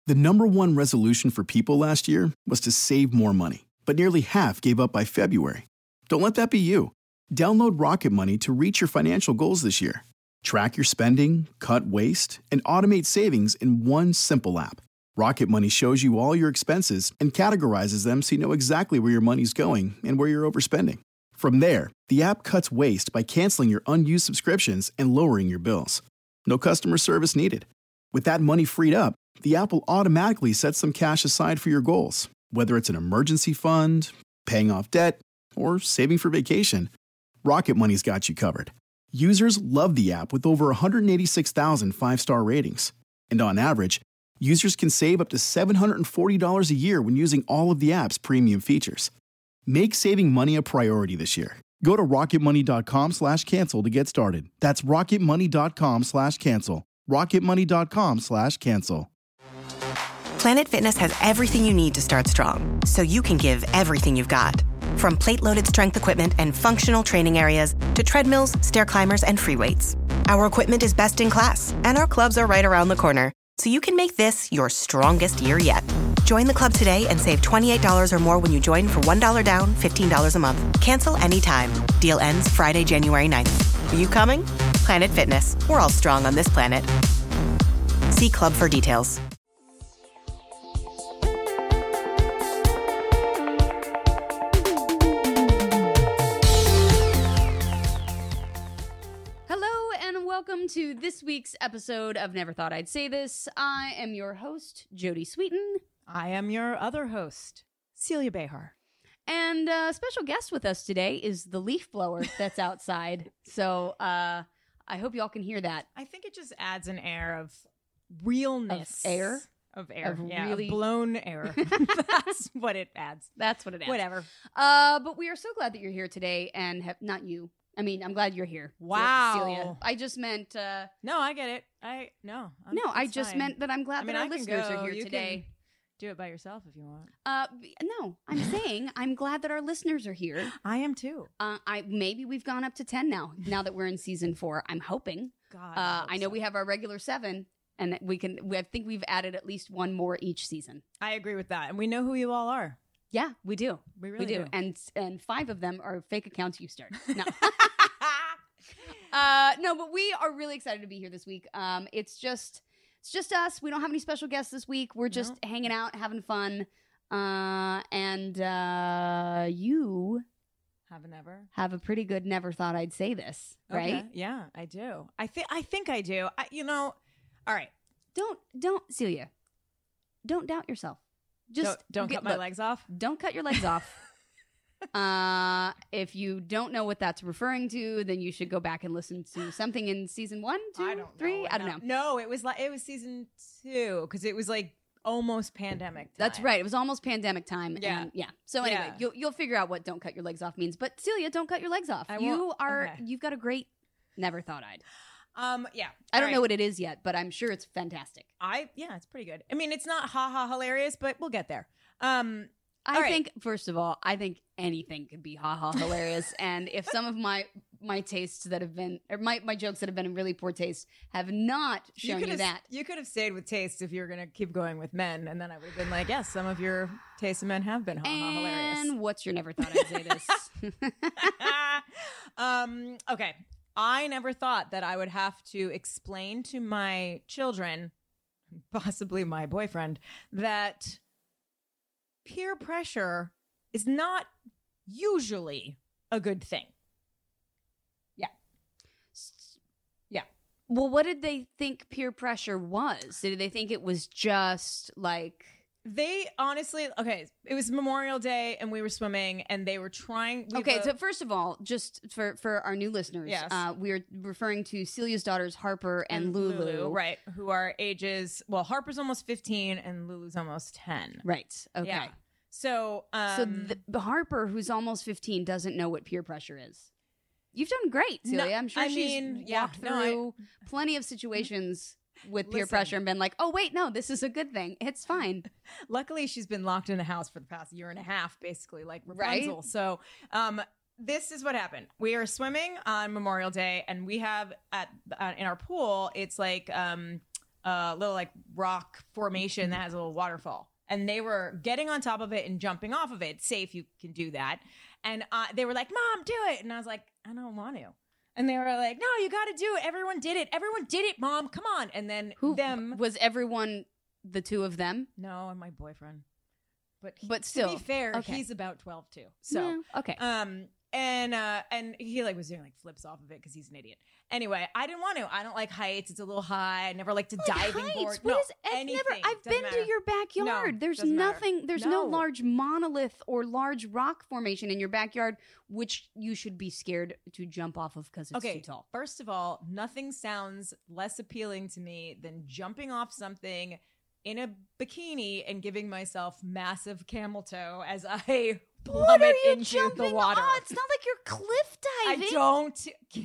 The number one resolution for people last year was to save more money, but nearly half gave up by February. Don't let that be you. Download Rocket Money to reach your financial goals this year. Track your spending, cut waste, and automate savings in one simple app. Rocket Money shows you all your expenses and categorizes them so you know exactly where your money's going and where you're overspending. From there, the app cuts waste by canceling your unused subscriptions and lowering your bills. No customer service needed. With that money freed up, the app will automatically set some cash aside for your goals, whether it's an emergency fund, paying off debt, or saving for vacation. Rocket Money's got you covered. Users love the app with over 186,000 five-star ratings. And on average, users can save up to $740 a year when using all of the app's premium features. Make saving money a priority this year. Go to rocketmoney.com/cancel to get started. That's rocketmoney.com/cancel. rocketmoney.com/cancel. Planet Fitness has everything you need to start strong, so you can give everything you've got. From plate-loaded strength equipment and functional training areas to treadmills, stair climbers, and free weights. Our equipment is best in class, and our clubs are right around the corner, so you can make this your strongest year yet. Join the club today and save $28 or more when you join for $1 down, $15 a month. Cancel anytime. Deal ends Friday, January 9th. Are you coming? Planet Fitness. We're all strong on this planet. See club for details. Welcome to this week's episode of Never Thought I'd Say This. I am your host, Jody Sweeten. I am your other host, Celia Behar. And a special guest with us today is the leaf blower that's outside. So I hope y'all can hear that. I think it just adds an air of realness. Of air? Of air. Of blown air. That's what it adds. That's what it adds. Whatever. But we are so glad that you're here today and not you. I mean, I'm glad you're here. Wow. Celia. I just meant... no, I get it. I just meant that I'm glad that our listeners are here today. Do it by yourself if you want. No, I'm saying I'm glad that our listeners are here. I am too. Maybe we've gone up to 10 now that we're in season 4. I'm hoping. God. I know we have our regular 7, and I think we've added at least one more each season. I agree with that. And we know who you all are. Yeah, we do. We really do. And 5 of them are fake accounts you started. No. No, but we are really excited to be here this week. It's just us. We don't have any special guests this week. We're just hanging out, having fun. And you have a pretty good never thought I'd say this, right? Okay. Yeah, I do. I think I do. All right. Don't Celia. Don't doubt yourself. Just don't cut my legs off. Don't cut your legs off. If you don't know what that's referring to, then you should go back and listen to something in season 1, 2, 3. I don't know. No, it was season 2 because it was like almost pandemic time. That's right. It was almost pandemic time. Yeah. And So anyway, you'll figure out what "don't cut your legs off" means. But Celia, don't cut your legs off. You've got a great never thought I'd. Yeah. I don't know what it is yet, but I'm sure it's fantastic. It's pretty good. I mean, it's not hilarious, but we'll get there. I think, first of all, anything could be hilarious. And if some of my tastes that have been, or my jokes that have been in really poor taste have not shown you that. You could have stayed with taste if you were going to keep going with men. And then I would have been like, yes, some of your tastes in men have been hilarious. And what's your never thought I'd say this? Okay. I never thought that I would have to explain to my children, possibly my boyfriend, that peer pressure is not usually a good thing. Yeah. Well, what did they think peer pressure was? Did they think it was just like... They honestly, it was Memorial Day and we were swimming and they were trying. So first of all, just for our new listeners, we're referring to Celia's daughters, Harper and Lulu. Right, who are ages, well, Harper's almost 15 and Lulu's almost 10. Right, okay. Yeah. So the Harper, who's almost 15, doesn't know what peer pressure is. You've done great, Celia. I'm sure she's walked through plenty of situations with peer pressure and been like, oh, wait, no, this is a good thing. It's fine. Luckily, she's been locked in the house for the past year and a half, basically, like Rapunzel. Right? So this is what happened. We are swimming on Memorial Day, and we have in our pool, it's like little like rock formation that has a little waterfall. And they were getting on top of it and jumping off of it. Safe, you can do that. And they were like, Mom, do it. And I was like, I don't want to. And they were like, no, you got to do it. Everyone did it. Everyone did it, Mom. Come on. And then was everyone the two of them? No, and my boyfriend. But still, to be fair, okay. he's about 12 too. So okay. And he like was doing like flips off of it because he's an idiot. Anyway, I didn't want to. I don't like heights. It's a little high. I never liked to diving board. What No, is anything. I've Doesn't been matter. to your backyard. No, There's doesn't matter. nothing. There's no large monolith or large rock formation in your backyard, which you should be scared to jump off of because it's too tall. First of all, nothing sounds less appealing to me than jumping off something in a bikini and giving myself massive camel toe as I plummet into the water. Oh, it's not like you're cliff diving. I don't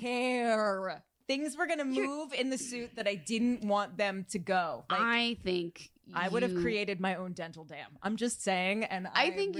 care. Things were going to move in the suit that I didn't want them to go. Like, I think I would have created my own dental dam. I'm just saying, and I think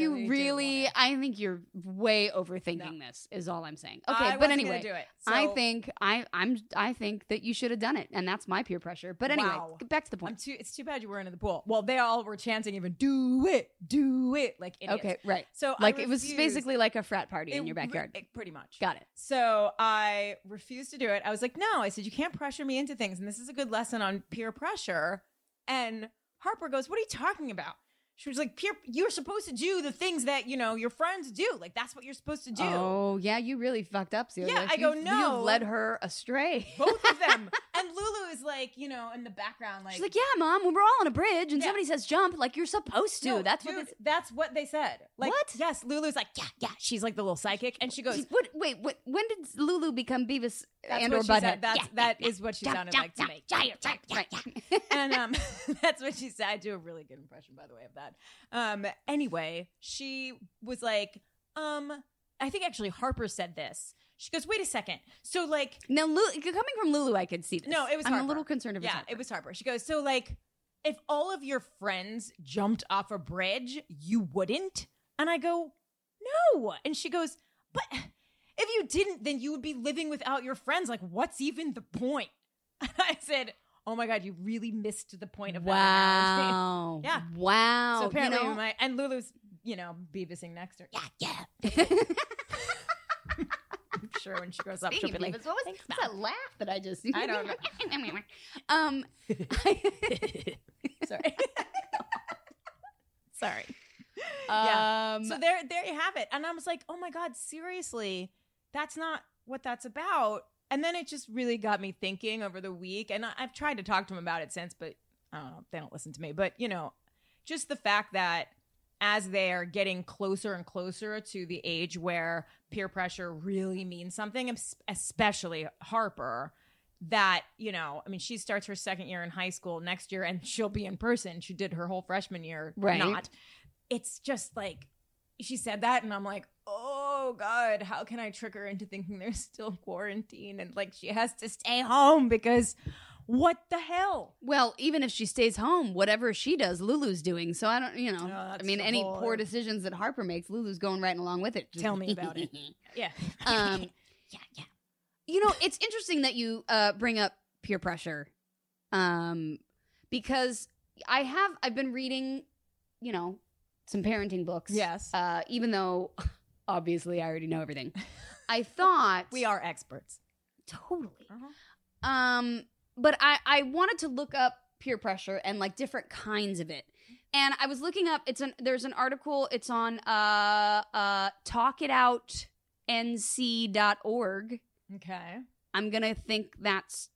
I think you're way overthinking this. Is all I'm saying. Okay, I but wasn't anyway, gonna do it, I so- think I think that you should have done it, and that's my peer pressure. But anyway, Wow. back to the point. It's too bad you weren't in the pool. Well, they all were chanting, even do it, like idiots. Okay, right. So like I it was refused. basically like a frat party in your backyard. Pretty much. Got it. So I refused to do it. I was like, no. I said, you can't pressure me into things, and this is a good lesson on peer pressure. And Harper goes, what are you talking about? She was like, you're supposed to do the things that, your friends do. Like, that's what you're supposed to do. Oh, yeah, you really fucked up, Celia. Yeah, I go, no. You've led her astray. Both of them. And Lulu is like, in the background, like. She's like, yeah, Mom, when we're all on a bridge and somebody says jump, like, you're supposed to. No, That's what they said. Like, what? Yes, Lulu's like, yeah. She's like the little psychic. And she goes. Wait, when did Lulu become Beavis and or what she Butthead? said. That is what she sounded like to me. Right. And that's what she said. I do a really good impression, by the way, of that. Anyway, she was like, I think actually Harper said this. She goes, wait a second. So like, now, coming from Lulu, I could see this. no, it was I'm Harper. a little concerned about it was Harper. She goes, so like, if all of your friends jumped off a bridge, you wouldn't? And I go, no. And she goes, but if you didn't, then you would be living without your friends. Like, what's even the point? And I said, oh my God, you really missed the point of that analogy. Wow. Yeah. Wow. So apparently, and Lulu's, Beavising next to her. Yeah. I'm sure when she grows up, she'll be like, what was that laugh that I just... I don't know. Sorry. Sorry. Yeah. So there you have it. And I was like, oh my God, seriously, that's not what that's about. And then it just really got me thinking over the week. And I've tried to talk to them about it since, but I don't know, they don't listen to me. But, just the fact that as they're getting closer and closer to the age where peer pressure really means something, especially Harper, that, she starts her second year in high school next year and she'll be in person. She did her whole freshman year. Right. Not. It's just like, she said that and I'm like, oh God, how can I trick her into thinking there's still quarantine and like she has to stay home because what the hell? Well, even if she stays home, whatever she does, Lulu's doing. So I don't, any poor decisions that Harper makes, Lulu's going right along with it. Tell me about it. Yeah. Yeah. It's interesting that you bring up peer pressure, because I've been reading, some parenting books. Yes. Even though obviously I already know everything. I thought we are experts. Totally. Uh-huh. But I wanted to look up peer pressure and like different kinds of it. And I was looking up, there's an article, it's on talkitoutnc.org. Okay. I'm going to think that's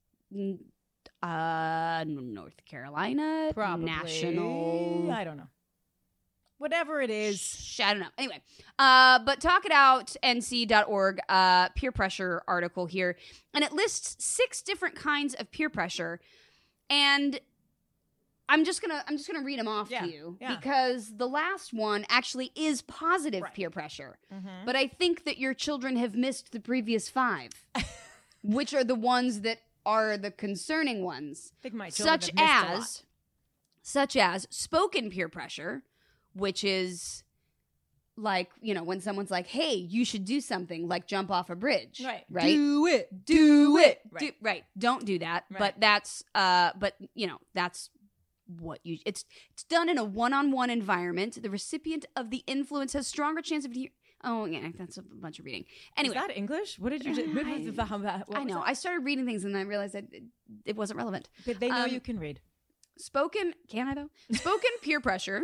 North Carolina. Probably. National. I don't know. Whatever it is. I don't know. Anyway, but talkitoutnc.org, peer pressure article here. And it lists 6 different kinds of peer pressure. And I'm just gonna read them off to you because the last one actually is positive peer pressure. Mm-hmm. But I think that your children have missed the previous 5, which are the ones that are the concerning ones. I think my children have missed a lot. Such as spoken peer pressure, which is like, you know, when someone's like, hey, you should do something like jump off a bridge. Right. Right. Do it. Right. Right. Don't do that. Right. But that's, but you know, that's what you, it's done in a one-on-one environment. The recipient of the influence has stronger chance of, oh yeah, that's a bunch of reading. Anyway. Is that English? What did you just, I know. I started reading things and I realized that it wasn't relevant. But they know you can read. Can I though? Spoken peer pressure.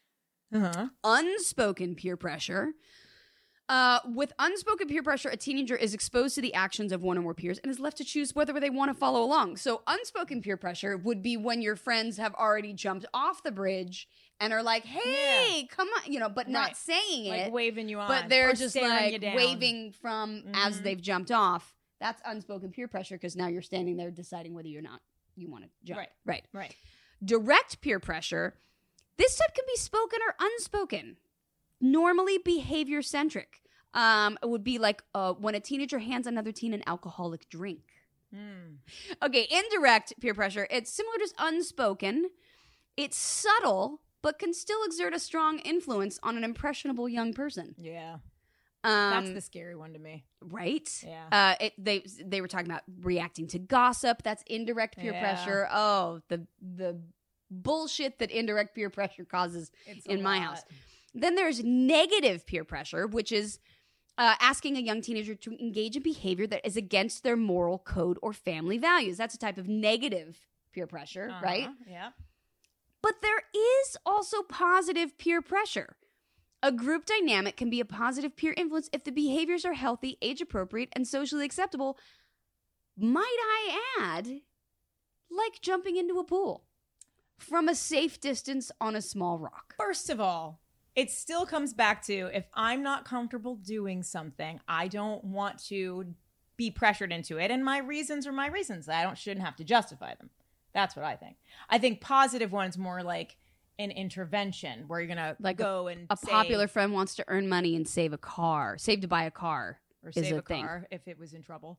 Unspoken peer pressure. With unspoken peer pressure, a teenager is exposed to the actions of one or more peers and is left to choose whether they want to follow along. So unspoken peer pressure would be when your friends have already jumped off the bridge and are like, hey, come on, you know, but not saying like it. waving you on. But they're or just staring like you down. waving from as they've jumped off. That's unspoken peer pressure because now you're standing there deciding whether or not you want to jump. Right. Direct peer pressure. This type can be spoken or unspoken. Normally behavior-centric. It would be like when a teenager hands another teen an alcoholic drink. Okay, indirect peer pressure. It's similar to unspoken. It's subtle, but can still exert a strong influence on an impressionable young person. Yeah. That's the scary one to me. Right? Yeah. They were talking about reacting to gossip. That's indirect peer pressure. Oh, the bullshit that indirect peer pressure causes in my house. Then there's negative peer pressure, which is asking a young teenager to engage in behavior that is against their moral code or family values. That's a type of negative peer pressure, right? Yeah. But there is also positive peer pressure. A group dynamic can be a positive peer influence if the behaviors are healthy, age-appropriate, and socially acceptable. Might I add, like jumping into a pool from a safe distance on a small rock. First of all, it still comes back to if I'm not comfortable doing something, I don't want to be pressured into it. And my reasons are my reasons. Shouldn't have to justify them. That's what I think. I think positive one's more like an intervention where you're going to go and a popular friend wants to earn money and save to buy a car. Or save a car if it was in trouble.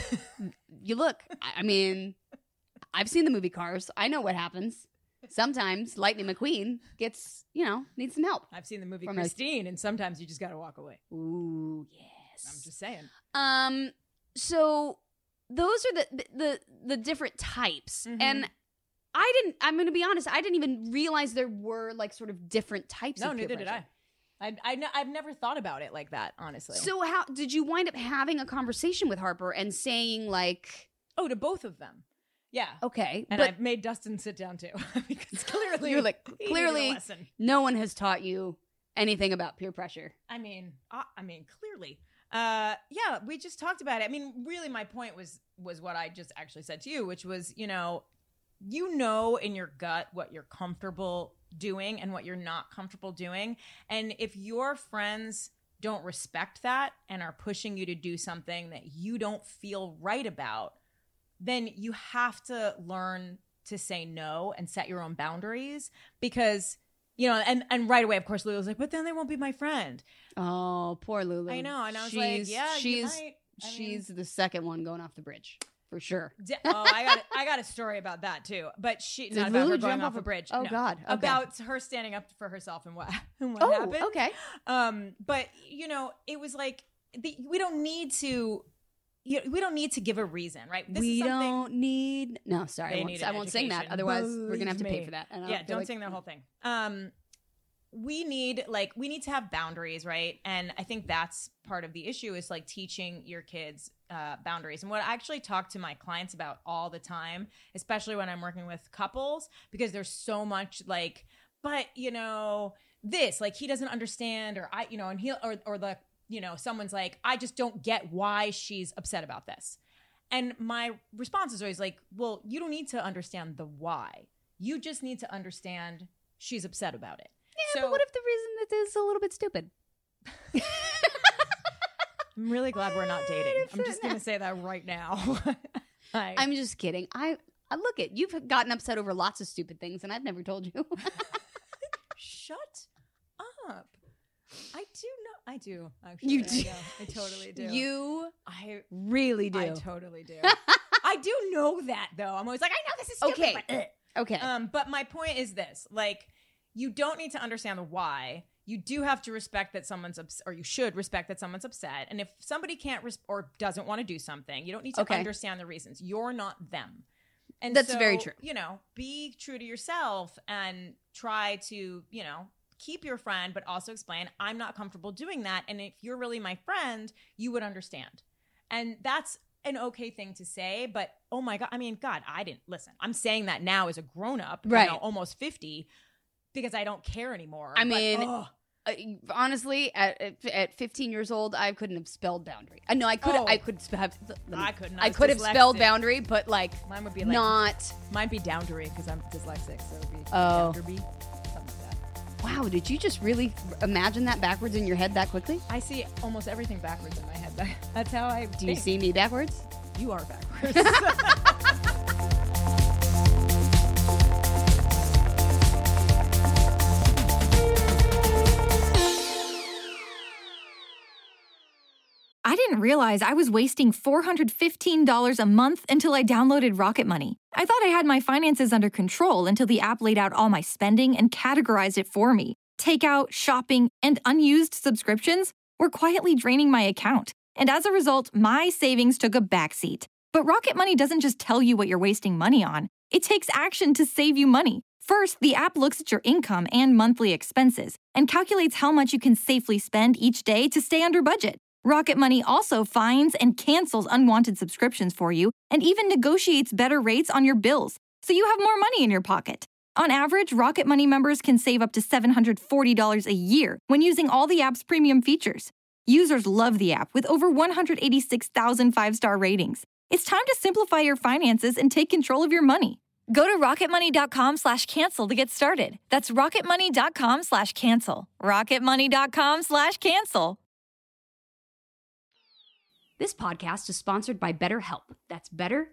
You look, I mean, I've seen the movie Cars. I know what happens. Sometimes Lightning McQueen needs some help. I've seen the movie Christine, and sometimes you just got to walk away. Ooh, yes. I'm just saying. So those are the different types. And I'm going to be honest, I didn't even realize there were like sort of different types of peer neither did pressure. I've never thought about it like that, honestly. So how did you wind up having a conversation with Harper and saying like... Oh, to both of them. Yeah. Okay. And I've made Dustin sit down too. Because clearly... You're like, clearly no one has taught you anything about peer pressure. I mean, clearly. Yeah, we just talked about it. I mean, really my point was what I just actually said to you, which was, you know in your gut what you're comfortable doing and what you're not comfortable doing. And if your friends don't respect that and are pushing you to do something that you don't feel right about, then you have to learn to say no and set your own boundaries because, and right away, of course, Lulu was like, but then they won't be my friend. Oh, poor Lulu. I know. And I was like, yeah, she's the second one going off the bridge. For sure. I got a story about that too, but not about her going off a bridge. Oh no. God! Okay. About her standing up for herself and what happened. Okay. But it was like we don't need to give a reason, right? No, sorry, I won't sing that. Otherwise, we're gonna have to pay for that. Don't sing that whole thing. We need to have boundaries, right? And I think that's part of the issue is like teaching your kids boundaries. And what I actually talk to my clients about all the time, especially when I'm working with couples, because there's so much like, but this, like he doesn't understand, or and he'll or the someone's like, I just don't get why she's upset about this. And my response is always like, well, you don't need to understand the why. You just need to understand she's upset about it. Yeah, but what if the reason is a little bit stupid? I'm really glad we're not dating. I'm just going to say that right now. I'm just kidding. I look at you've gotten upset over lots of stupid things, and I've never told you. Shut up. I do. Actually, you do. I totally do. I really do. I totally do. I do know that though. I'm always like, I know this is stupid. Okay. But my point is this: like, you don't need to understand the why. you do have to respect that someone's or you should respect that someone's upset. And if somebody can't or doesn't want to do something, you don't need to understand the reasons. You're not them. And that's very true. Be true to yourself and try to, keep your friend, but also explain, I'm not comfortable doing that. And if you're really my friend, you would understand. And that's an okay thing to say, but oh my God, I didn't listen. I'm saying that now as a grown up, right? Almost 50, because I don't care anymore. Honestly, at 15 years old, I couldn't have spelled boundary. No, I could. I could have. I could have spelled boundary, but mine would be not. Mine'd be downdery because I'm dyslexic, so it'd be downderby, something like that. Wow, did you just really imagine that backwards in your head that quickly? I see almost everything backwards in my head. That's how I. Do you see me backwards? You are backwards. I didn't realize I was wasting $415 a month until I downloaded Rocket Money. I thought I had my finances under control until the app laid out all my spending and categorized it for me. Takeout, shopping, and unused subscriptions were quietly draining my account. And as a result, my savings took a backseat. But Rocket Money doesn't just tell you what you're wasting money on. It takes action to save you money. First, the app looks at your income and monthly expenses and calculates how much you can safely spend each day to stay under budget. Rocket Money also finds and cancels unwanted subscriptions for you and even negotiates better rates on your bills, so you have more money in your pocket. On average, Rocket Money members can save up to $740 a year when using all the app's premium features. Users love the app with over 186,000 five-star ratings. It's time to simplify your finances and take control of your money. Go to rocketmoney.com/cancel to get started. That's rocketmoney.com/cancel. rocketmoney.com/cancel. This podcast is sponsored by BetterHelp. That's Better,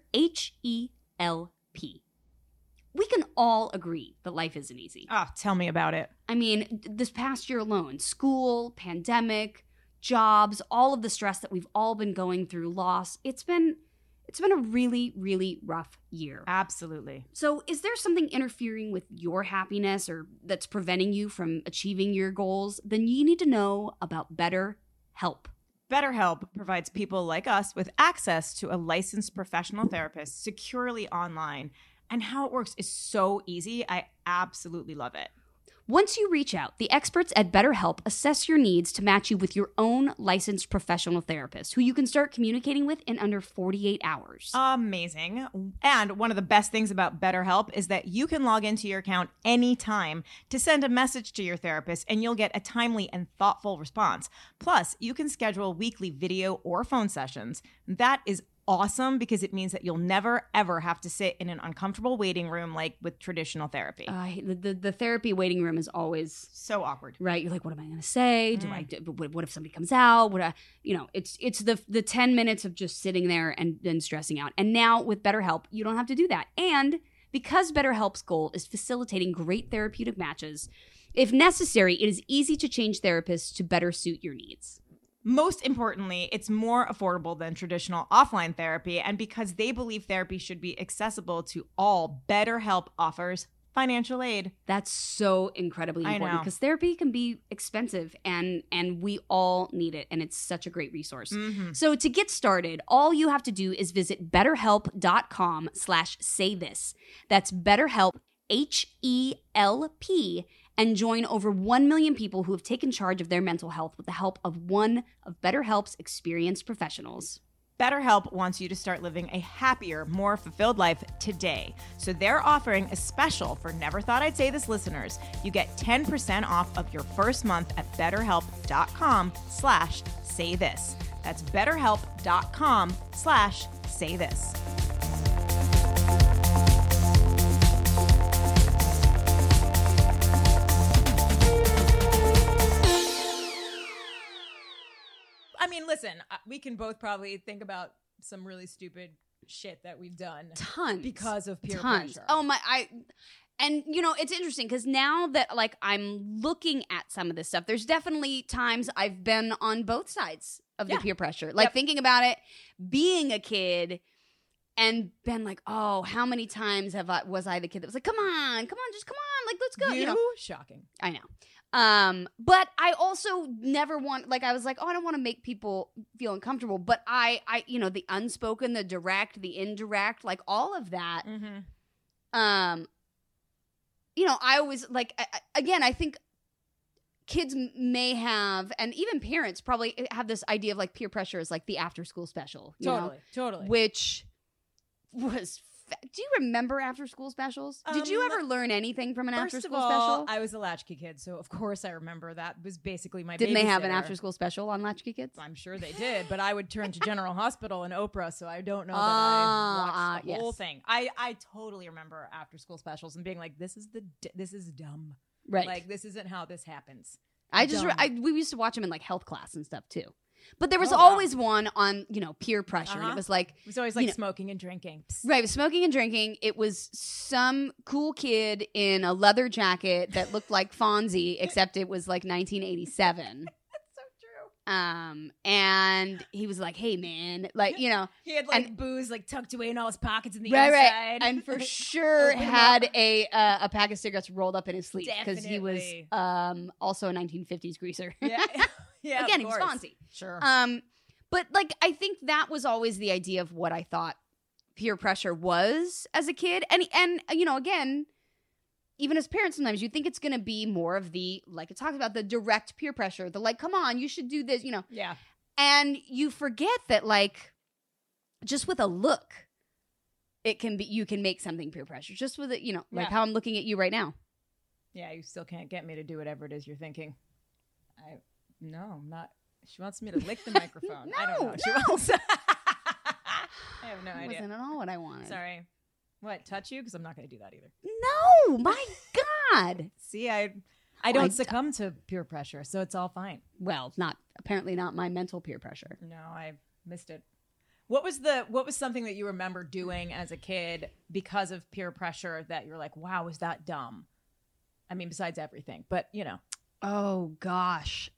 H-E-L-P. We can all agree that life isn't easy. Oh, tell me about it. This past year alone, school, pandemic, jobs, all of the stress that we've all been going through, loss, it's been a really, really rough year. Absolutely. So is there something interfering with your happiness or that's preventing you from achieving your goals? Then you need to know about BetterHelp. BetterHelp provides people like us with access to a licensed professional therapist securely online. And how it works is so easy. I absolutely love it. Once you reach out, the experts at BetterHelp assess your needs to match you with your own licensed professional therapist, who you can start communicating with in under 48 hours. Amazing. And one of the best things about BetterHelp is that you can log into your account anytime to send a message to your therapist, and you'll get a timely and thoughtful response. Plus, you can schedule weekly video or phone sessions. That is awesome because it means that you'll never, ever have to sit in an uncomfortable waiting room like with traditional therapy. The therapy waiting room is always so awkward, right? You're like, what am I going to say? What if somebody comes out? It's the 10 minutes of just sitting there and then stressing out. And now with BetterHelp, you don't have to do that. And because BetterHelp's goal is facilitating great therapeutic matches, if necessary, it is easy to change therapists to better suit your needs. Most importantly, it's more affordable than traditional offline therapy, and because they believe therapy should be accessible to all, BetterHelp offers financial aid. That's so incredibly important because therapy can be expensive and we all need it, and it's such a great resource. Mm-hmm. So to get started, all you have to do is visit betterhelp.com/saythis. That's BetterHelp, H-E-L-P, and join over 1 million people who have taken charge of their mental health with the help of one of BetterHelp's experienced professionals. BetterHelp wants you to start living a happier, more fulfilled life today. So they're offering a special for Never Thought I'd Say This listeners. You get 10% off of your first month at betterhelp.com/saythis. That's betterhelp.com/saythis. Listen, we can both probably think about some really stupid shit that we've done. Tons. Because of peer pressure. Oh my, and it's interesting because now that I'm looking at some of this stuff, there's definitely times I've been on both sides of the peer pressure. Thinking about it, being a kid and been like, oh, how many times was I the kid that was like, come on, just come on, let's go. Shocking. I know. But I also never want, like, I was like, oh, I don't want to make people feel uncomfortable. But I, the unspoken, the direct, the indirect, like all of that. I always like, again, I think kids may have, and even parents probably have this idea of like peer pressure as like the after school special. Totally. Which was, do you remember after school specials? Did you ever learn anything from an after school special? I was a latchkey kid, so of course I remember that was basically my Didn't they have an babysitter. after school special on Latchkey Kids? I'm sure they did, but I would turn to General Hospital and Oprah, so I don't know that I watched the whole thing. I totally remember after school specials and being like, this is dumb. Right. Like, this isn't how this happens. We used to watch them in like health class and stuff too. But there was always one on, peer pressure. And it was like, it was always like smoking and drinking. Psst. Right, it was smoking and drinking. It was some cool kid in a leather jacket that looked like Fonzie, except it was like 1987. That's so true. And he was like, "Hey, man," like, he had like booze like tucked away in all his pockets in the inside, right, and for sure had a pack of cigarettes rolled up in his sleeve because he was also a 1950s greaser. Yeah, yeah. Again, he was Fonzie. Sure. But like, I think that was always the idea of what I thought peer pressure was as a kid, and again, even as parents, sometimes you think it's going to be more of the, like it talks about, the direct peer pressure, the like, come on, you should do this, Yeah. And you forget that, like, just with a look, you can make something peer pressure. Just with it, like how I'm looking at you right now. Yeah, you still can't get me to do whatever it is you're thinking. No, I'm not. She wants me to lick the microphone. I don't know what she wants. I have no idea. Wasn't at all what I wanted. Sorry. What, touch you? Because I'm not going to do that either. No, my God. See, I don't succumb to peer pressure, so it's all fine. Well, apparently not my mental peer pressure. No, I missed it. What was something that you remember doing as a kid because of peer pressure that you're like, wow, was that dumb? I mean, besides everything, but Oh gosh.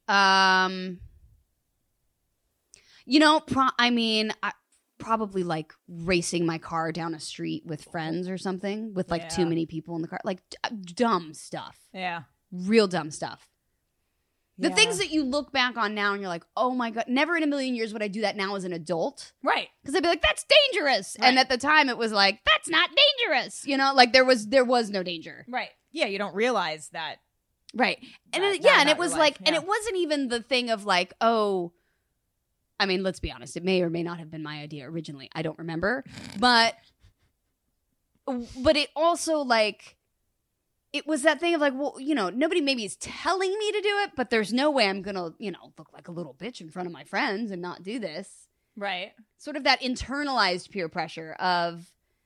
Probably like racing my car down a street with friends or something with like too many people in the car, like dumb stuff. Yeah. Real dumb stuff. The things that you look back on now and you're like, oh my God, never in a million years would I do that now as an adult. Right. Because I'd be like, that's dangerous. Right. And at the time it was like, that's not dangerous. Like there was no danger. Right. Yeah, you don't realize that. Right. And and it was like, and it wasn't even the thing of like, oh, I mean, let's be honest, it may or may not have been my idea originally. I don't remember. But it also like, it was that thing of like, well, nobody maybe is telling me to do it, but there's no way I'm going to, look like a little bitch in front of my friends and not do this. Right. Sort of that internalized peer pressure of,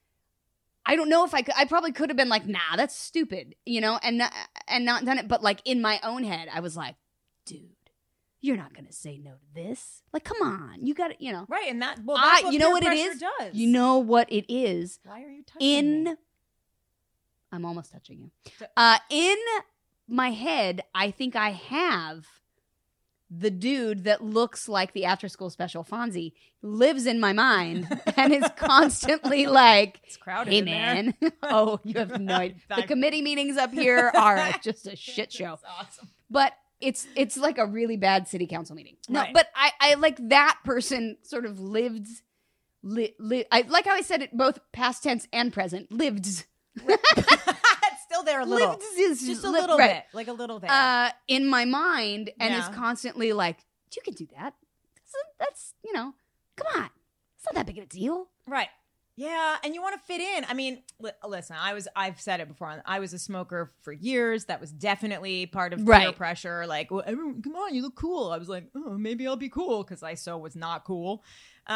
I don't know if I probably could have been like, nah, that's stupid, and not done it. But like in my own head, I was like, dude, you're not going to say no to this. Like, come on, you got it, Right. And that's what you know what peer it pressure is? does. You know what it is? Why are you touching me? I'm almost touching you. In my head, I think I have the dude that looks like the after school special Fonzie lives in my mind and is constantly like, it's crowded hey in man, there. oh, you have no idea. The committee meetings up here are just a shit show. That's awesome. But it's like a really bad city council meeting. No, Right. but I like that person sort of lived. I like how I said it both past tense and present. Lived. It's still there a little. Lived is just a little right. bit. Like a little there. In my mind, and Yeah. is constantly like, you can do that. That's come on. It's not that big of a deal. Right. Yeah, and you want to fit in. I mean, listen, I've said it before. I was a smoker for years. That was definitely part of peer pressure. Like, well, everyone, come on, you look cool. I was like, oh, maybe I'll be cool because I so was not cool.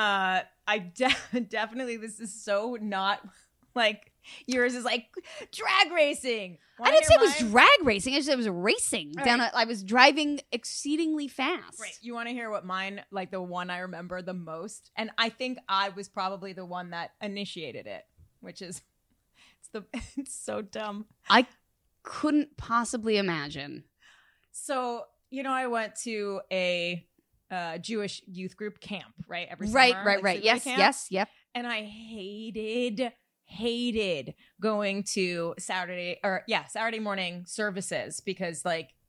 Definitely, this is so not like yours is like drag racing. I didn't say it was drag racing. I just said it was racing. Right. I was driving exceedingly fast. Right. You want to hear what mine, like the one I remember the most? And I think I was probably the one that initiated it, which is, it's so dumb. I couldn't possibly imagine. So, I went to a Jewish youth group camp, right? Every summer. Right. like Yes, camp. yes, yep. And I hated going to Saturday morning services because like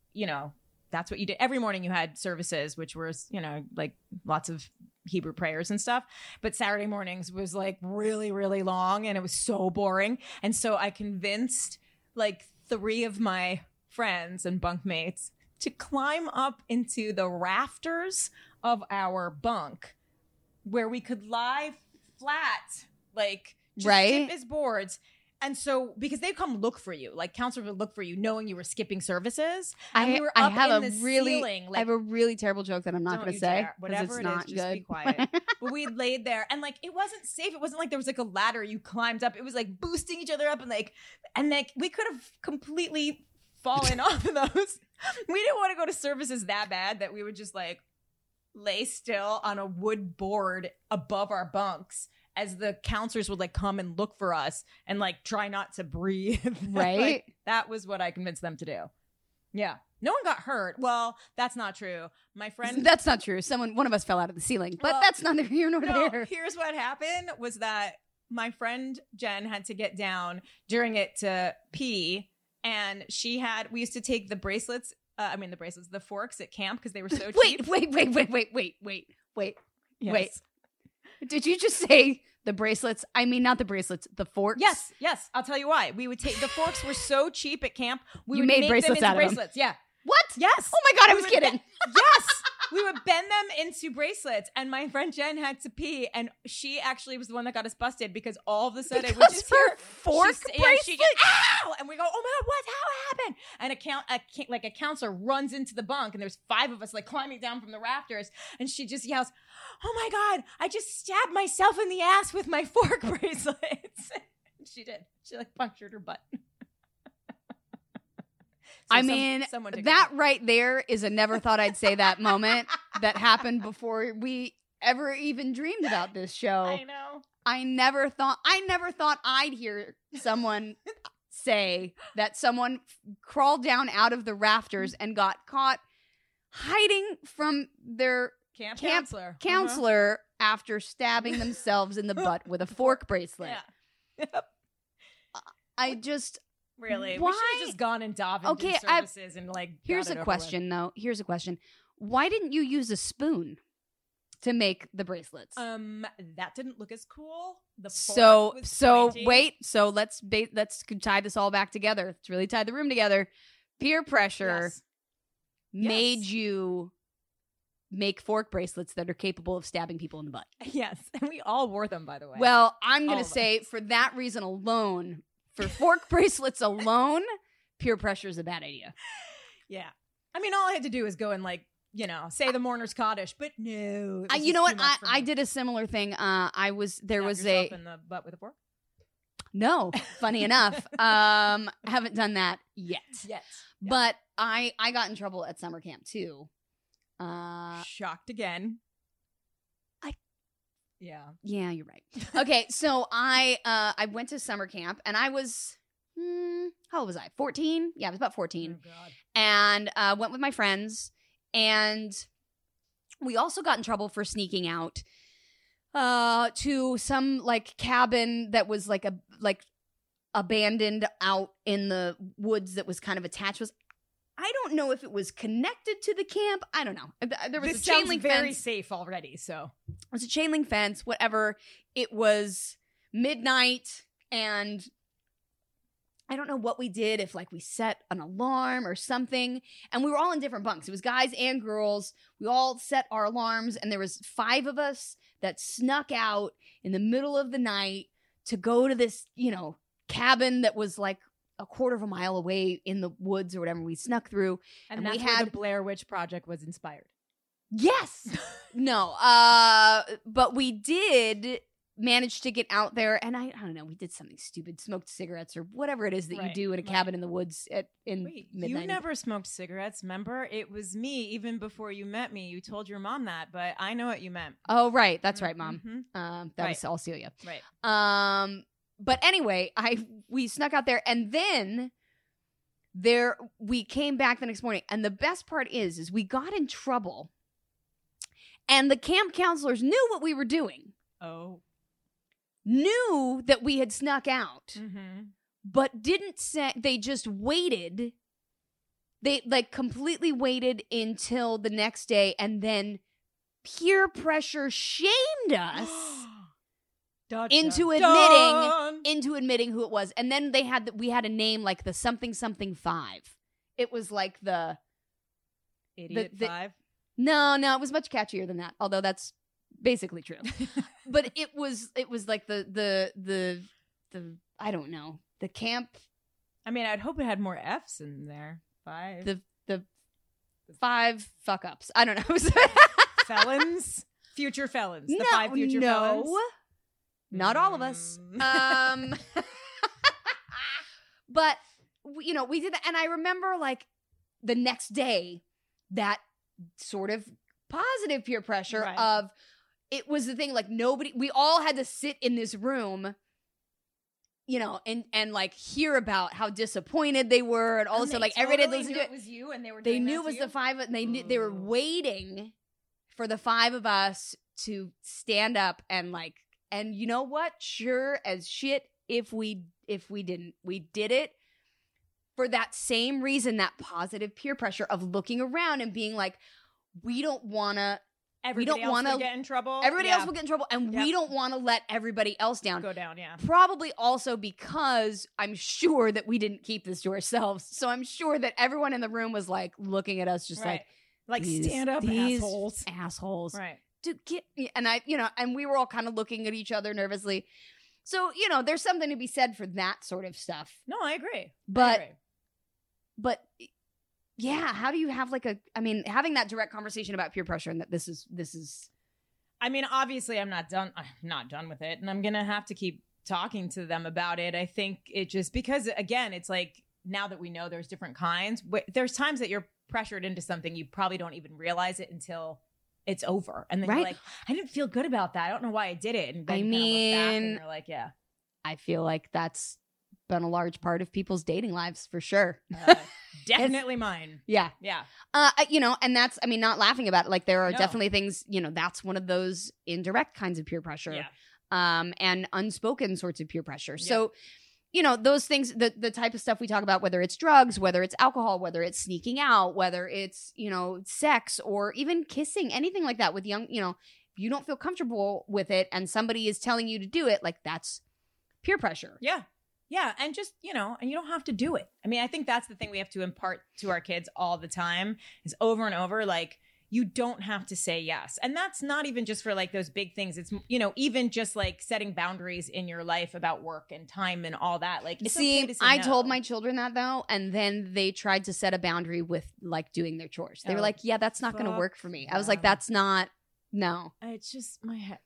that's what you did. Every morning you had services, which were, like lots of Hebrew prayers and stuff. But Saturday mornings was like really, really long and it was so boring. And so I convinced like 3 of my friends and bunkmates to climb up into the rafters of our bunk where we could lie flat, like just stiff as boards. And so, because they'd come look for you, like counselors would look for you, knowing you were skipping services. And we were up in the ceiling. Like, I have a really terrible joke that I'm not going to say. Whatever it's not it is, good. just be quiet. But we laid there, and like it wasn't safe. It wasn't like there was like a ladder you climbed up. It was like boosting each other up, and we could have completely fallen off of those. We didn't want to go to services that bad that we would just like lay still on a wood board above our bunks as the counselors would like come and look for us and like try not to breathe. Right. Like, that was what I convinced them to do. Yeah. No one got hurt. Well, that's not true. My friend. That's not true. One of us fell out of the ceiling, but that's not here nor there. Here's what happened was that my friend Jen had to get down during it to pee. And we used to take the bracelets, the forks at camp because they were so cheap. Wait. Yes. Wait. Did you just say the bracelets? I mean, not the bracelets, the forks? Yes. I'll tell you why. We would take the forks were so cheap at camp. We would made make bracelets them out into of them. bracelets. Yeah. What? Yes. Oh my God, I was kidding. Yes. We would bend them into bracelets, and my friend Jen had to pee, and she actually was the one that got us busted because all of a sudden we just hear fork bracelet. She just, ow! And we go, oh my God, how happened? And a counselor runs into the bunk, and there's 5 of us like climbing down from the rafters, and she just yells, oh my God, I just stabbed myself in the ass with my fork bracelets. She did. She like punctured her butt. So that right there is a never thought I'd say that moment that happened before we ever even dreamed about this show. I know. I never thought I'd hear someone say that someone crawled down out of the rafters and got caught hiding from their camp counselor after stabbing themselves in the butt with a fork bracelet. Yeah. Yep. I just... Really? Why? We should have just gone and dove into services and like. Here's a question, though. Here's a question. Why didn't you use a spoon to make the bracelets? That didn't look as cool. So wait. So let's tie this all back together. Let's really tie the room together. Peer pressure made you make fork bracelets that are capable of stabbing people in the butt. Yes, and we all wore them, by the way. Well, I'm going to say for that reason alone. For fork bracelets alone, peer pressure is a bad idea. Yeah. I mean, all I had to do was go and say the mourner's Kaddish, but no. You know what? I did a similar thing. There was yourself in the butt with a fork? No, funny enough. Haven't done that yet. Yeah. But I got in trouble at summer camp too. Shocked again. Yeah, you're right. Okay, so I went to summer camp and I was how old was I? 14? Yeah, I was about 14. Oh, God. And went with my friends, and we also got in trouble for sneaking out to some like cabin that was like abandoned out in the woods that was kind of attached. I don't know if it was connected to the camp. I don't know. There was a chain link fence. Very safe already. So it was a chain link fence. Whatever. It was midnight, and I don't know what we did. If like we set an alarm or something, and we were all in different bunks. It was guys and girls. We all set our alarms, and there was 5 of us that snuck out in the middle of the night to go to this, cabin that was like a quarter of a mile away in the woods or whatever. We snuck through, and that's where the Blair Witch Project was inspired. Yes. No. But we did manage to get out there, and I don't know, we did something stupid, smoked cigarettes or whatever it is that you do in a cabin in the woods midnight. You never smoked cigarettes, remember? It was me, even before you met me. You told your mom that, but I know what you meant. Oh, right. That's right, Mom. Mm-hmm. That was all Celia. Right. But anyway, we snuck out there, and then we came back the next morning, and the best part is we got in trouble, and the camp counselors knew what we were doing. Oh. Knew that we had snuck out, but didn't say. They just waited They like completely waited until the next day and then peer pressure shamed us into admitting who it was. And then we had a name like the something 5. It was like the Idiot 5. No, it was much catchier than that. Although that's basically true. But it was like the I don't know, the camp. I mean, I'd hope it had more F's in there. 5. The 5 fuck ups. I don't know. Felons? Future felons. The 5 future felons? Not all of us. But, we did that. And I remember, like, the next day, that sort of positive peer pressure of, it was the thing, like, we all had to sit in this room, and like hear about how disappointed they were, and also like everybody listened to it. It was you, and they knew it was the 5, and they were waiting for the 5 of us to stand up and like, and you know what? Sure as shit, if we didn't, we did it for that same reason, that positive peer pressure of looking around and being like, we don't want to. Everybody else will get in trouble. Everybody else will get in trouble, and we don't want to let everybody else down. Go down, yeah. Probably also because I'm sure that we didn't keep this to ourselves. So I'm sure that everyone in the room was like looking at us just like stand up, assholes. Assholes. Right. And we were all kind of looking at each other nervously. So, there's something to be said for that sort of stuff. No, I agree. But yeah, how do you have having that direct conversation about peer pressure and that this is I mean, obviously I'm not done with it, and I'm going to have to keep talking to them about it. I think it just because again, it's like now that we know there's different kinds, there's times that you're pressured into something you probably don't even realize it until it's over. And then you're like, I didn't feel good about that. I don't know why I did it. And then you look back and you're like, yeah. I feel like that's been a large part of people's dating lives for sure. Definitely mine. Yeah. Yeah. And that's, not laughing about it. Like there are definitely things, that's one of those indirect kinds of peer pressure. Yeah. And unspoken sorts of peer pressure. Yeah. So, those things, the type of stuff we talk about, whether it's drugs, whether it's alcohol, whether it's sneaking out, whether it's, sex or even kissing, anything like that with young, if you don't feel comfortable with it and somebody is telling you to do it, like that's peer pressure. Yeah. Yeah. And just, and you don't have to do it. I mean, I think that's the thing we have to impart to our kids all the time is over and over, like, you don't have to say yes. And that's not even just for like those big things. It's, even just like setting boundaries in your life about work and time and all that. Like, it's okay to say I no. told my children that though. And then they tried to set a boundary with like doing their chores. They were like, yeah, that's not going to work for me. I was like, that's not, no. It's just my head.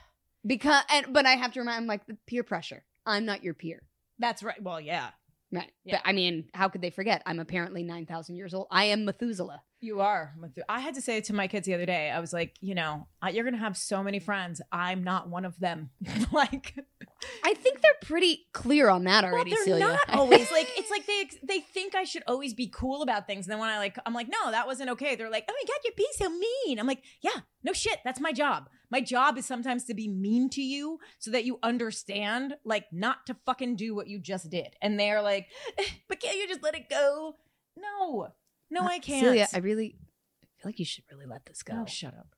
But I have to remind, I'm like, the peer pressure. I'm not your peer. That's right. Well, yeah. Right. Yeah. But how could they forget? I'm apparently 9,000 years old. I am Methuselah. You are. I had to say it to my kids the other day. I was like, you're going to have so many friends. I'm not one of them. Like, I think they're pretty clear on that already, they're Celia. Not always. Like, it's like they think I should always be cool about things. And then when I'm like, no, that wasn't okay. They're like, oh my God, you're being so mean. I'm like, yeah, no shit. That's my job. My job is sometimes to be mean to you so that you understand, like, not to fucking do what you just did. And they're like, but can't you just let it go? No, I can't. Celia, I feel like you should really let this go. Oh, shut up.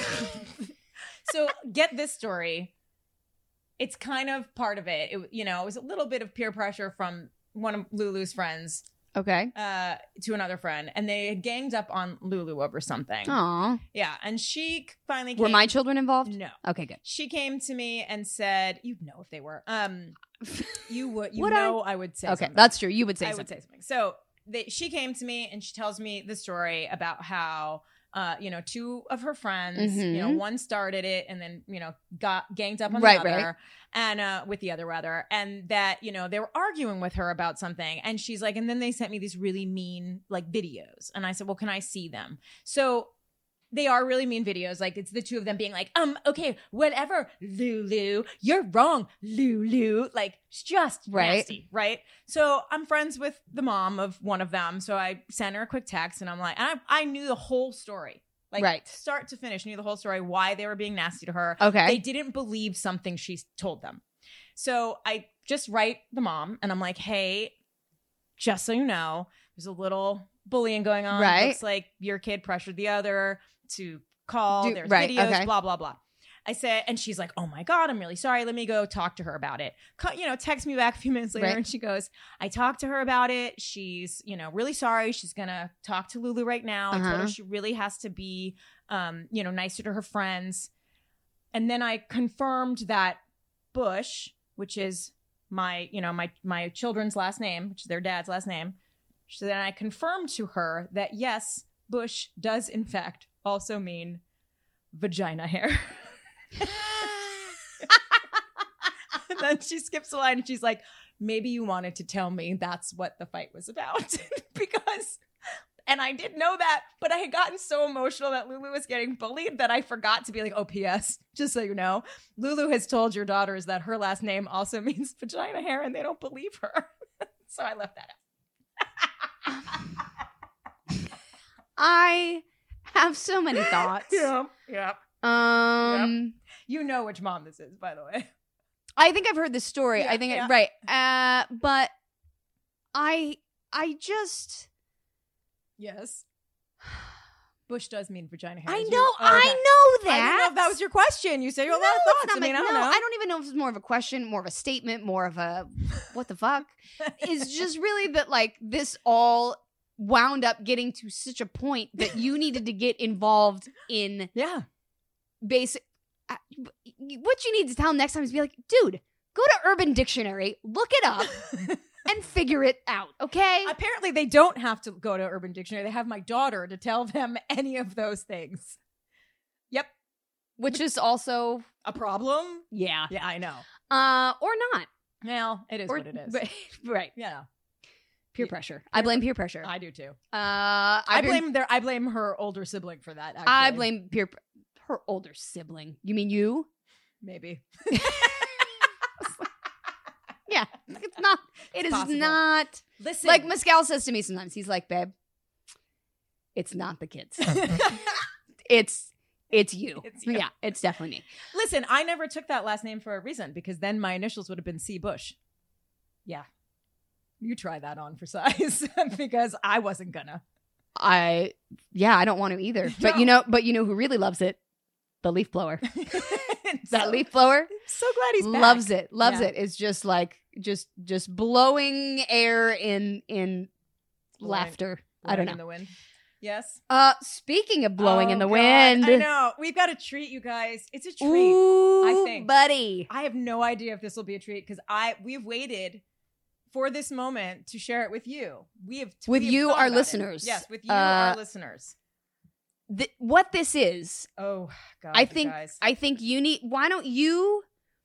So get this story. It's kind of part of it. It was a little bit of peer pressure from one of Lulu's friends. Okay. To another friend. And they had ganged up on Lulu over something. Aw. Yeah. And she finally came. Were my children involved? No. Okay, good. She came to me and said, you'd know if they were. You would. I would say okay, something. That's true. You would say something. I would say something. So she came to me and she tells me the story about how, two of her friends, one started it and then, got ganged up on the other and with the other rather. And that, they were arguing with her about something. And she's like, and then they sent me these really mean like videos. And I said, well, can I see them? So they are really mean videos. Like it's the two of them being like, okay, whatever, Lulu, you're wrong, Lulu. Like it's just nasty, right? So I'm friends with the mom of one of them. So I sent her a quick text and I'm like, I knew the whole story. Like start to finish, knew the whole story, why they were being nasty to her. Okay. They didn't believe something she told them. So I just write the mom and I'm like, hey, just so you know, there's a little bullying going on. Right. Looks like your kid pressured the other to call. There's right, videos, okay. blah, blah, blah. I said, and she's like, oh my God, I'm really sorry. Let me go talk to her about it. Text me back a few minutes later Right. and she goes, I talked to her about it. She's, really sorry. She's going to talk to Lulu right now. I told her she really has to be, nicer to her friends. And then I confirmed that Bush, which is my children's last name, which is their dad's last name. So then I confirmed to her that yes, Bush does in fact also mean vagina hair. And then she skips a line and she's like, maybe you wanted to tell me that's what the fight was about. And I didn't know that, but I had gotten so emotional that Lulu was getting bullied that I forgot to be like, oh, P.S., just so you know, Lulu has told your daughters that her last name also means vagina hair and they don't believe her. So I left that out. I have so many thoughts. Yeah. You know which mom this is, by the way. I think I've heard this story. Yeah, I think yeah. right. But I just Yes. Bush does mean vagina hair. I as you- know Oh, okay. I know that. I didn't know if that was your question. You said you had a lot of it's thoughts. not I mean, my- I don't no, know. I don't even know if it's more of a question, more of a statement, more of a what the fuck. It's just really that like this all wound up getting to such a point that you needed to get involved in Yeah. basic. What you need to tell next time is be like, dude, go to Urban Dictionary, look it up, and figure it out. Okay. Apparently, they don't have to go to Urban Dictionary. They have my daughter to tell them any of those things. Yep. Which is also A problem? yeah. Yeah, I know. Or not. Well, it is Or what it is. Right. Yeah, Peer pressure. I blame peer pressure. I do too. I I blame her older sibling for that. Actually. I blame her older sibling. You mean you? maybe. Yeah. It's not. It is possible. not. Listen, Like Mescal says to me sometimes. He's like, babe, it's not the kids. It's you. It's you. Yeah, it's definitely me. Listen, I never took that last name for a reason because then my initials would have been C. Bush. Yeah. You try that on for size because I wasn't gonna. I don't want to either. But you know who really loves it? The leaf blower. That leaf blower I'm so glad he's back. loves it. Loves Yeah. it. It's just like just blowing air in laughter. I don't Blowing in know. the wind. Yes. Speaking of blowing in the God, wind. I know. We've got a treat, you guys. It's a treat. Ooh, I think. buddy. I have no idea if this will be a treat because we've waited for this moment to share it with you. We have You, thought our about it. Yes, listeners. with you, our listeners. What this is, Oh God, I you think guys. you need. Why don't you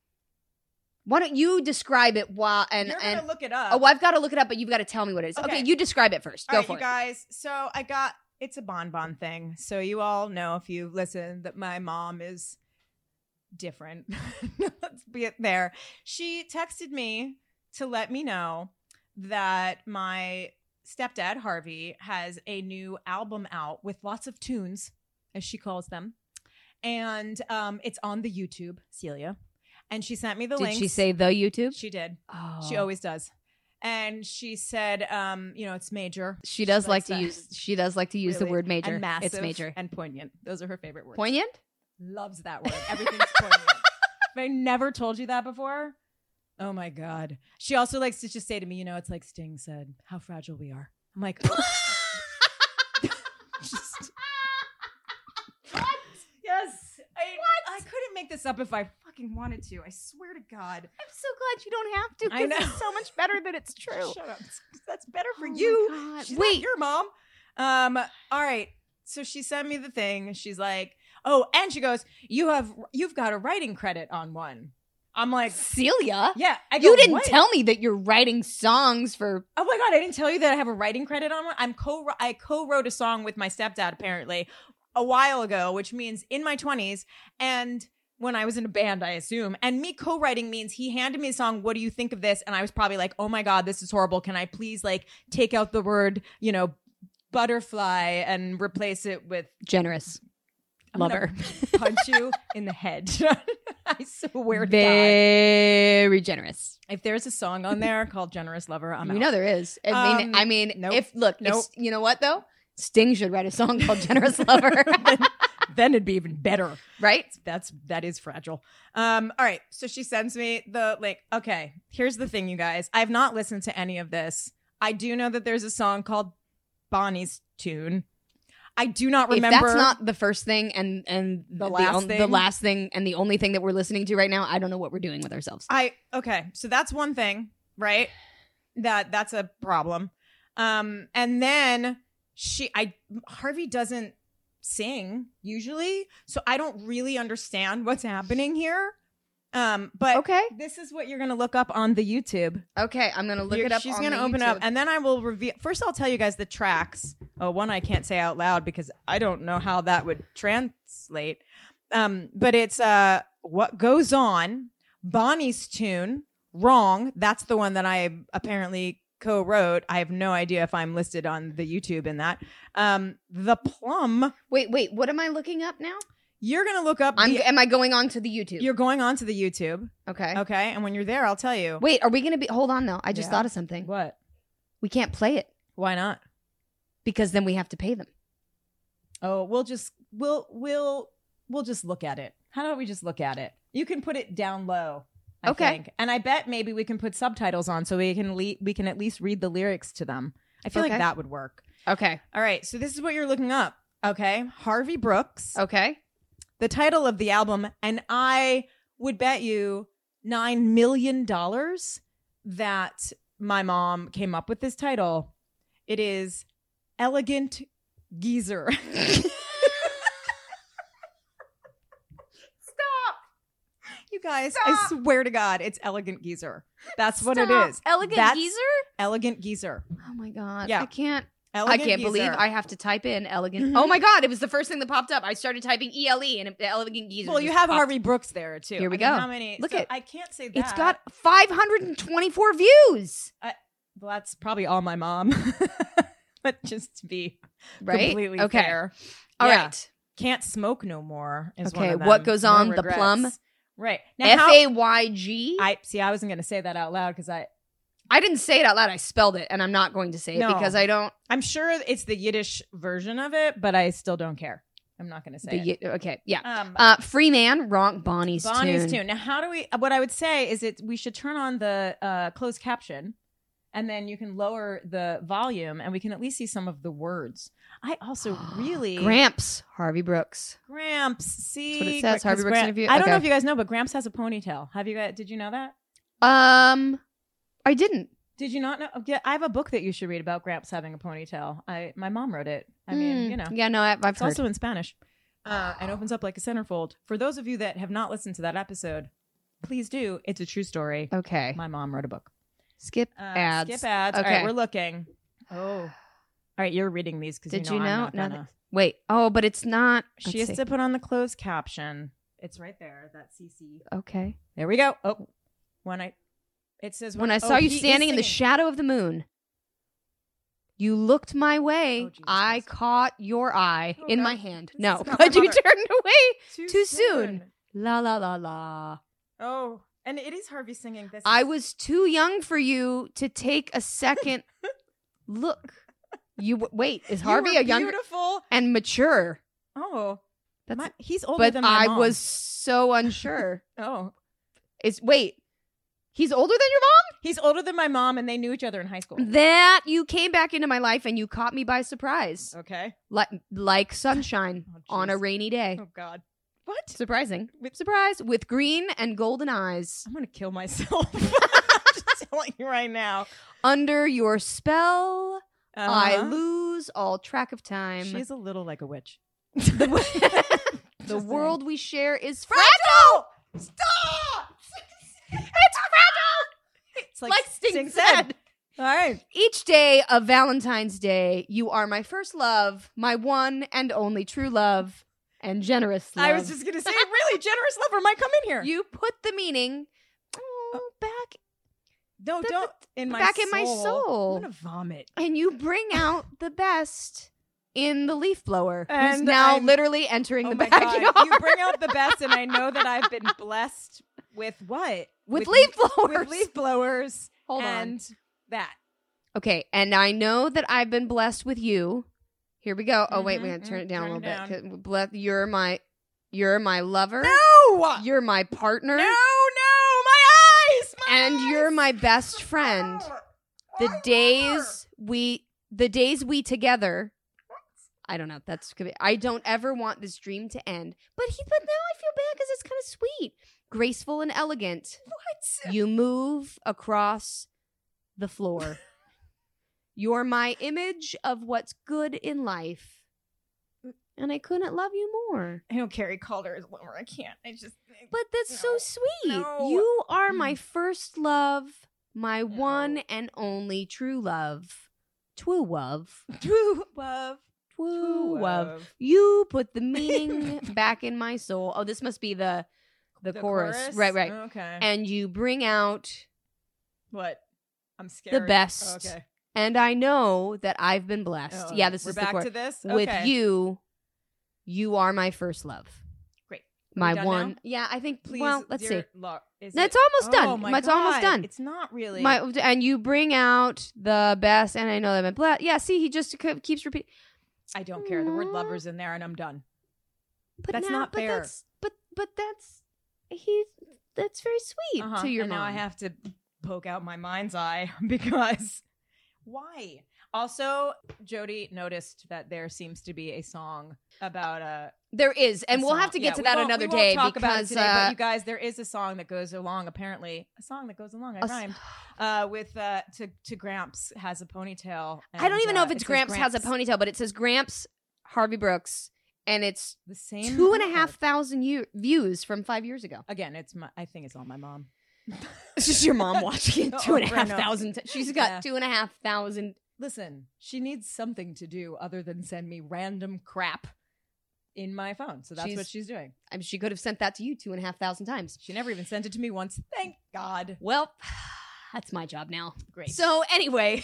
describe it while and You're gonna look it up. oh, I've got to look it up, but you've got to tell me what it is. Okay, Okay. you describe it first. All Go right, for you it. guys. So it's a bonbon thing. So you all know if you listen that my mom is different. Let's be there. She texted me to let me know that my stepdad Harvey has a new album out with lots of tunes, as she calls them, and it's on the YouTube, Celia. And she sent me the Did links. she say the YouTube? She did. Oh, She always does. And she said, it's major. She does like likes to that. use. She does like to use the Really. word major. And massive It's major. and poignant. Those are her favorite words. Poignant. Loves that word. Everything's poignant. Have I never told you that before? Oh my God. She also likes to just say to me, it's like Sting said, how fragile we are. I'm like, just, yes. I couldn't make this up if I fucking wanted to. I swear to God. I'm so glad you don't have to. I 'cause know. It's so much better that it's true. Shut up. That's better for Oh my you. God. She's Wait. not your mom. All right. So she sent me the thing. She's like, oh, and she goes, you've got a writing credit on one. I'm like, Celia, yeah. I go, you didn't "What?" tell me that you're writing songs for. Oh my God, I didn't tell you that I have a writing credit on one. I co-wrote a song with my stepdad apparently a while ago, which means in my 20s and when I was in a band, I assume. And me co-writing means he handed me a song, what do you think of this? And I was probably like, oh my God, this is horrible. Can I please take out the word, butterfly and replace it with Generous I'm gonna lover. punch you in the head. I swear to God. Very generous. If there's a song on there called Generous Lover, I'm out. You know there is. I mean, nope. if you know what though? Sting should write a song called Generous Lover. then it'd be even better. Right? That is fragile. All right. So she sends me the link. Okay. Here's the thing, you guys. I've not listened to any of this. I do know that there's a song called Bonnie's Tune. I do not remember. If that's not the first thing and the last thing and the only thing that we're listening to right now, I don't know what we're doing with ourselves. Okay. So that's one thing, right? That's a problem. And then Harvey doesn't sing usually, so I don't really understand what's happening here. But okay, this is what you're gonna look up on the YouTube. Okay, I'm gonna look it up. She's gonna open up, and then I will reveal. First, I'll tell you guys the tracks. Oh, one I can't say out loud because I don't know how that would translate. But it's What Goes On, Bonnie's Tune, Wrong. That's the one that I apparently co-wrote. I have no idea if I'm listed on the YouTube in that. The Plum. Wait, what am I looking up now? You're going to look up. Am I going on to the YouTube? You're going on to the YouTube. Okay. Okay. And when you're there, I'll tell you. Wait, are we going to be, hold on though. I just thought of something. What? We can't play it. Why not? Because then we have to pay them. Oh, we'll just look at it. How about we just look at it? You can put it down low. I think. And I bet maybe we can put subtitles on so we can at least read the lyrics to them. I feel like that would work. Okay. All right. So this is what you're looking up. Okay. Harvey Brooks. Okay. The title of the album, and I would bet you $9 million that my mom came up with this title. It is Elegant Geezer. You guys, stop. I swear to God, it's Elegant Geezer. That's what it is. Elegant Geezer? Elegant Geezer. Oh my God. Yeah. I can't Geezer. believe I have to type in elegant. Mm-hmm. Oh my God. It was the first thing that popped up. I started typing ELE and Elegant Geezer. Well, you have Harvey Brooks there too. Here we go. How many? Look at I can't say that. It's got 524 views. Well, that's probably all my mom. But just to be completely fair. All right. Can't Smoke No More is one of them. What Goes On, No The Regrets. Plum. Right. Now, FAYG? I wasn't going to say that out loud because I didn't say it out loud. I spelled it, and I'm not going to say it because I don't. I'm sure it's the Yiddish version of it, but I still don't care. I'm not going to say it. Okay, yeah. Free Man, Wrong, Bonnie's Tune. Now, how do we? What I would say is we should turn on the closed caption, and then you can lower the volume, and we can at least see some of the words. I also really Gramps, Harvey Brooks. Gramps, see that's what it says. Harvey Brooks interview. I don't know if you guys know, but Gramps has a ponytail. Did you know that? I didn't. Did you not know? Yeah, I have a book that you should read about Gramps having a ponytail. My mom wrote it. I mean, you know. Yeah, no, I've it's heard. also in Spanish. And opens up like a centerfold. For those of you that have not listened to that episode, please do. It's a true story. Okay. My mom wrote a book. Skip ads. Skip ads. Okay. All right, we're looking. Oh. All right, you're reading these because Did you know you know? I'm not gonna. Wait. Oh, but it's not. She has to put on the closed caption. It's right there. That CC. Okay. There we go. Oh, it says when I saw you standing in the shadow of the moon, you looked my way. I caught your eye in my hand. No, but you turned away too soon. La la la la. Oh, and it is Harvey singing this. I was too young for you to take a second look. Wait, is Harvey a younger beautiful and mature? Oh, he's older than my mom. I was so unsure. Oh, he's older than your mom? He's older than my mom, and they knew each other in high school. That you came back into my life and you caught me by surprise. Okay, like sunshine on a rainy day. Oh God, what? Surprising. Surprise with green and golden eyes. I'm gonna kill myself. Just telling you right now. Under your spell. I lose all track of time. She's a little like a witch. The world we share is fragile. Stop! It's fragile. It's like Sting said. All right. Each day of Valentine's Day, you are my first love, my one and only true love, and generous love. I was just gonna say, really, generous lover might come in here. You put the meaning back. No, don't. In my back soul. in my soul. I'm gonna vomit. And you bring out the best in the leaf blower, who's And now I'm- literally entering the my backyard. God. You bring out the best, and I know that I've been blessed with what? With leaf blowers. With leaf blowers. Hold on. and that. Okay, and I know that I've been blessed with you. Here we go. Oh wait, we gotta turn it down a turn little it bit. 'Cause You're my lover. No! You're my partner. No, my eyes! And you're my best friend. The days we together. I don't know. I don't ever want this dream to end. But now I feel bad because it's kind of sweet, graceful and elegant. What? You move across the floor. You're my image of what's good in life, and I couldn't love you more. I know Carrie called her as lover. I can't. But that's so sweet. No. You are my first love, my one and only true love. True love. True love. True love. You put the meaning back in my soul. Oh, this must be the chorus. Right. Okay. And you bring out What? I'm scared. the best. Okay. And I know that I've been blessed. Oh, yeah, this we're is the back chorus. to this? With Okay. you are my first love. Great. My we done one. now? Yeah, I think. Please, well, let's dear see. is That's it- almost done. Oh my It's almost God. done. It's not really. And you bring out the best, and I know that I've been blessed. Yeah, see, he just keeps repeating. I don't care. The word lover's in there, and I'm done. But That's now, not but fair. That's very sweet to your and mom. now I have to poke out my mind's eye because why? Also, Jody noticed that there seems to be a song about there is, and we'll song. have to get Yeah, to we that won't- another we won't day talk about it because today, but you guys, there is a song that goes along. Apparently, a song that goes along. I rhymed with to Gramps has a ponytail. I don't even know if it it's says Gramps has a ponytail, but it says Gramps Harvey Brooks, and it's The same 2,500 views from 5 years ago. Again, I think it's all my mom. It's just your mom watching it Oh, 2,500. She's got Yeah. 2,500. Listen, she needs something to do other than send me random crap in my phone. So that's what she's doing. I mean, she could have sent that to you 2,500 times. She never even sent it to me once. Thank God. Well, that's my job now. Great. So anyway,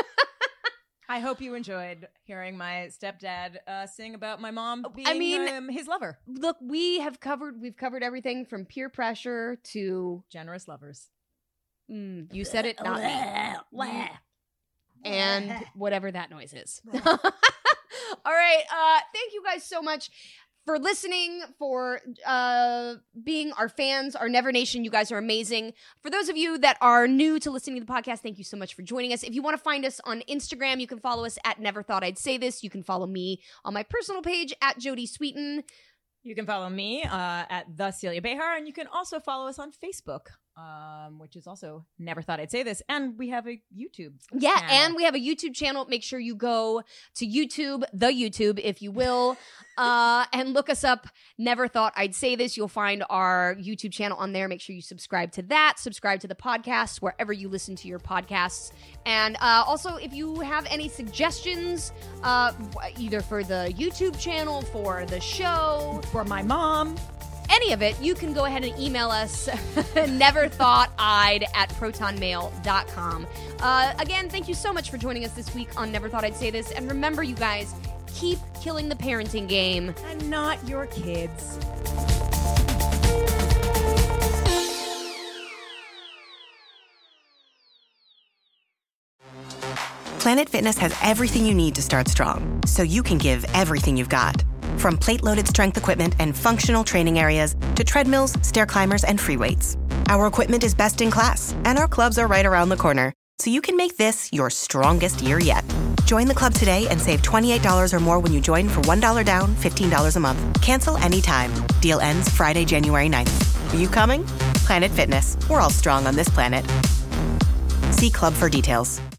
I hope you enjoyed hearing my stepdad sing about my mom being I mean, his lover. look, we've covered everything from peer pressure to Generous lovers. you said it, not me. And whatever that noise is. All right. Thank you guys so much for listening, for being our fans, our Never Nation. You guys are amazing. For those of you that are new to listening to the podcast, thank you so much for joining us. If you want to find us on Instagram, you can follow us at Never Thought I'd Say This. You can follow me on my personal page at Jody Sweeten. You can follow me at the Celia Behar, and you can also follow us on Facebook, which is also Never Thought I'd Say This. And we have a YouTube Yeah, channel. and we have a YouTube channel. Make sure you go to YouTube, if you will, and look us up. Never Thought I'd Say This. You'll find our YouTube channel on there. Make sure you subscribe to that. Subscribe to the podcast wherever you listen to your podcasts. And also, if you have any suggestions, either for the YouTube channel, for the show, for my mom, any of it, you can go ahead and email us neverthoughted@protonmail.com. Again, thank you so much for joining us this week on Never Thought I'd Say This. And remember, you guys, keep killing the parenting game. I'm not your kids. Planet Fitness has everything you need to start strong, so you can give everything you've got. From plate-loaded strength equipment and functional training areas to treadmills, stair climbers, and free weights. Our equipment is best in class, and our clubs are right around the corner, so you can make this your strongest year yet. Join the club today and save $28 or more when you join for $1 down, $15 a month. Cancel anytime. Deal ends Friday, January 9th. Are you coming? Planet Fitness. We're all strong on this planet. See club for details.